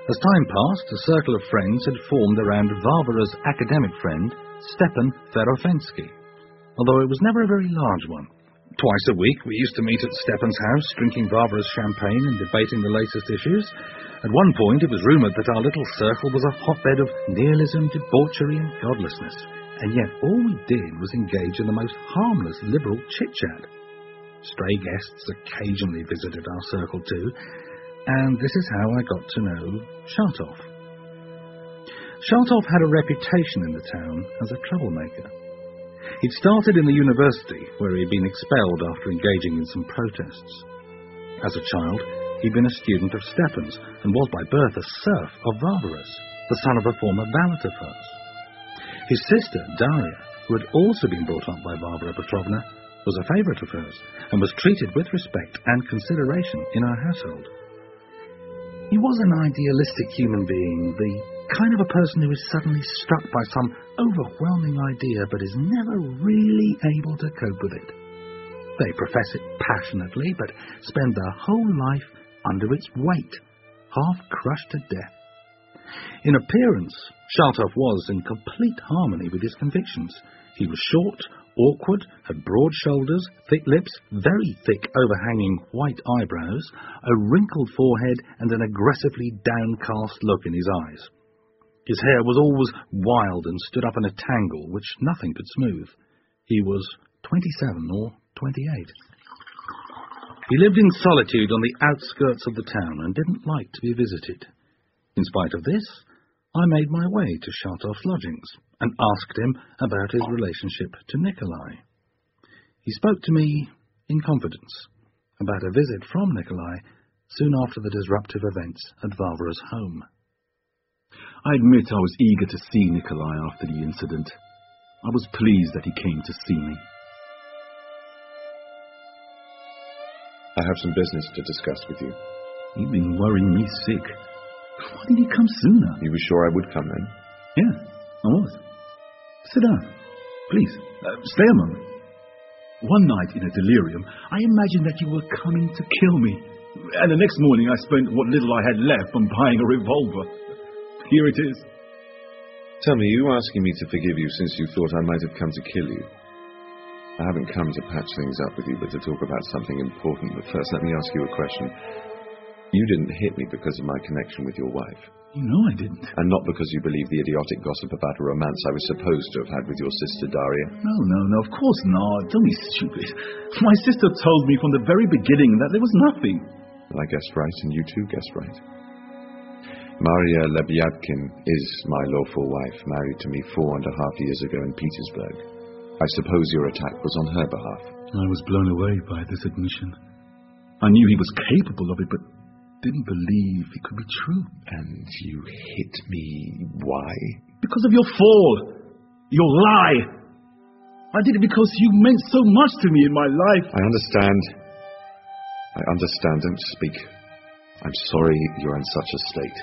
As time passed, a circle of friends had formed around Varvara's academic friend, Stepan Verofensky, although it was never a very large one. Twice a week we used to meet at Stepan's house, drinking Varvara's champagne and debating the latest issues. At one point it was rumoured that our little circle was a hotbed of nihilism, debauchery and godlessness, and yet all we did was engage in the most harmless liberal chit-chat. Stray guests occasionally visited our circle too, and this is how I got to know Shatov. Shatov had a reputation in the town as a troublemaker. He'd started in the university, where he'd been expelled after engaging in some protests. As a child, he'd been a student of Stepan's, and was by birth a serf of Varvara's, the son of a former valet of hers. His sister, Daria, who had also been brought up by Varvara Petrovna, was a favourite of hers, and was treated with respect and consideration in our household. He was an idealistic human being, the kind of a person who is suddenly struck by some overwhelming idea but is never really able to cope with it. They profess it passionately but spend their whole life under its weight, half crushed to death. In appearance, Shatov was in complete harmony with his convictions. He was short, awkward, had broad shoulders, thick lips, very thick overhanging white eyebrows, a wrinkled forehead and an aggressively downcast look in his eyes. His hair was always wild and stood up in a tangle which nothing could smooth. He was 27 or 28. He lived in solitude on the outskirts of the town and didn't like to be visited. In spite of this, I made my way to Shatov's lodgings and asked him about his relationship to Nikolai. He spoke to me in confidence about a visit from Nikolai soon after the disruptive events at Varvara's home. I admit I was eager to see Nikolai after the incident. I was pleased that he came to see me. I have some business to discuss with you. You've been worrying me sick. Why didn't you come sooner? You were sure I would come then? Yeah, I was. Sit down. Please, stay a moment. One night in a delirium, I imagined that you were coming to kill me. And the next morning I spent what little I had left on buying a revolver. Here it is. Tell me, you asking me to forgive you since you thought I might have come to kill you? I haven't come to patch things up with you, but to talk about something important. But first, let me ask you a question. You didn't hit me because of my connection with your wife. You know I didn't. And not because you believe the idiotic gossip about a romance I was supposed to have had with your sister Daria. No, of course not. Don't be stupid. My sister told me from the very beginning that there was nothing. Well, I guessed right, and you too guessed right. Maria Lebyadkin is my lawful wife, married to me 4.5 years ago in Petersburg. I suppose your attack was on her behalf. I was blown away by this admission. I knew he was capable of it, but didn't believe it could be true. And you hit me. Why? Because of your fall. Your lie. I did it because you meant so much to me in my life. I understand. Don't speak. I'm sorry you're in such a state.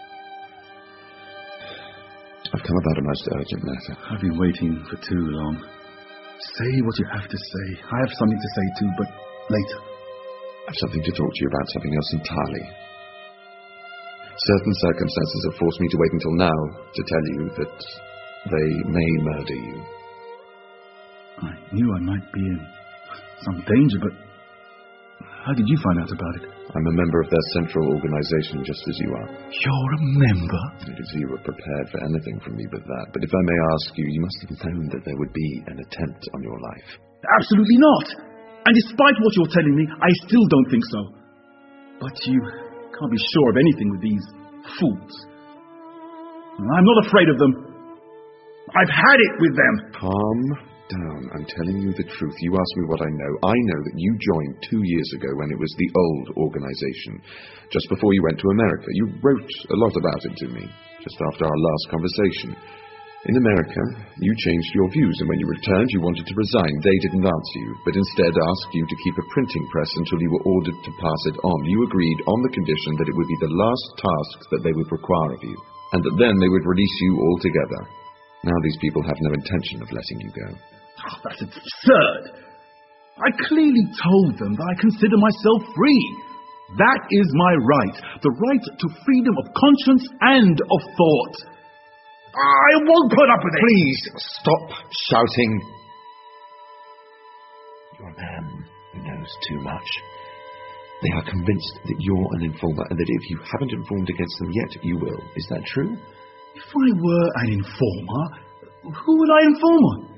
I've come about a most urgent matter. I've been waiting for too long. Say what you have to say. I have something to say too, but later. I have something to talk to you about, something else entirely. Certain circumstances have forced me to wait until now to tell you that they may murder you. I knew I might be in some danger, but how did you find out about it? I'm a member of their central organization, just as you are. You're a member? It is you were prepared for anything from me but that. But if I may ask you, you must have known that there would be an attempt on your life. Absolutely not! And despite what you're telling me, I still don't think so. But you can't be sure of anything with these fools. I'm not afraid of them. I've had it with them. Calm down. I'm telling you the truth. You ask me what I know. I know that you joined 2 years ago when it was the old organization, just before you went to America. You wrote a lot about it to me, just after our last conversation. In America, you changed your views, and when you returned, you wanted to resign. They didn't answer you, but instead asked you to keep a printing press until you were ordered to pass it on. You agreed on the condition that it would be the last task that they would require of you, and that then they would release you altogether. Now these people have no intention of letting you go. Oh, that's absurd! I clearly told them that I consider myself free. That is my right. The right to freedom of conscience and of thought. I won't put up with it. Please, stop shouting. You're a man who knows too much. They are convinced that you're an informer, and that if you haven't informed against them yet, you will. Is that true? If I were an informer, who would I inform on?